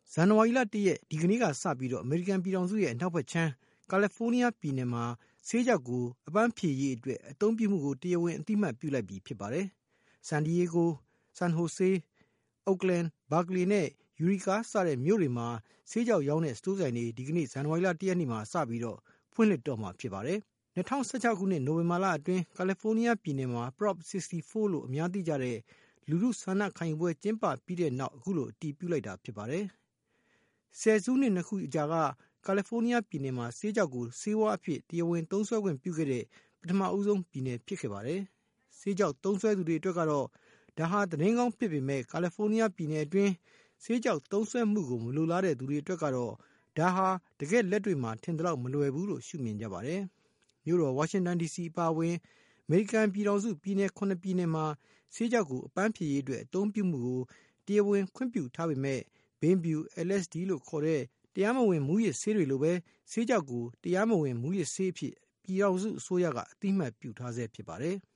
ဇန်နဝါရီလ 1 ရက်ဒီကနေ့ကစပြီးတော့အမေရိကန်ပြည်ထောင်စုရဲ့အနောက်ဘက်ခြမ်းကာလီဖိုးနီးယားပြည်နယ်မှာဆေးခြောက်ကိုအပန်းဖြေရေးအတွက်အသုံးပြုမှုကိုတရားဝင်အသိအမှတ်ပြုလိုက်ပြီဖြစ်ပါတယ်။ဆန်ဒီယေဂို၊ဆန်ဟိုဆေး၊အိုကလန်၊ဘာကလီနဲ့ယူရီကာစတဲ့မြို့တွေမှာဆေးခြောက်ရောင်းတဲ့စတိုးဆိုင်တွေဒီကနေ့ဇန်နဝါရီလ 1 ရက်နေ့မှာစပြီးတော့ဖွင့်လှစ်တော့မှာဖြစ်ပါတယ်။2016 ခုနှစ်နိုဝင်ဘာလအတွင်းကာလီဖိုးနီးယားပြည်နယ်မှာ Prop 64 လို့အများသိကြတဲ့လူထုဆန္ဒခံယူပွဲကျင်းပပြီးတဲ့နောက်အခုလိုအတည်ပြုလိုက်တာဖြစ်ပါတယ်။ဆယ်စုနှစ်နှစ်ခုအကြာကကာလီဖိုးနီးယားပြည်နယ်မှာဆေးခြောက်ကိုဆေးဝါးအဖြစ်တရားဝင်သုံးစွဲခွင့်ပြုခဲ့တဲ့ပထမဦးဆုံးပြည်နယ်ဖြစ်ခဲ့ပါတယ်။ဆေးခြောက်သုံးစွဲသူတွေအတွက်ကတော့ဒါဟာသတင်းကောင်းဖြစ်ပေမဲ့ကာလီဖိုးနီးယားပြည်နယ်အတွင်းဆေးခြောက်သုံးစွဲမှုကိုမလိုလားတဲ့သူတွေအတွက်ကတော့ဒါဟာတကယ်လက်တွေ့မှာထင်သလောက်မလွယ်ဘူးလို့ရှုမြင်ကြပါတယ်။မြို့တော်ဝါရှင်တန် DC အပါအဝင်အမေရိကန်ပြည်ထောင်စုပြည်နယ် 9 ပြည်နယ်မှာဆေးခြောက်ကိုအပန်းဖြေရေးအတွက်အသုံးပြုမှုကိုတရားဝင်ခွင့်ပြုထားပေမဲ့ဘိန်းဖြူ LSD လို့ခေါ်တဲ့တရားမဝင်မူးယစ်ဆေးတွေလိုပဲဆေးခြောက်ကိုတရားမဝင်မူးယစ်ဆေးအဖြစ်ပြည်ထောင်စုအစိုးရကအသိအမှတ်ပြုထားဆဲဖြစ်ပါတယ်။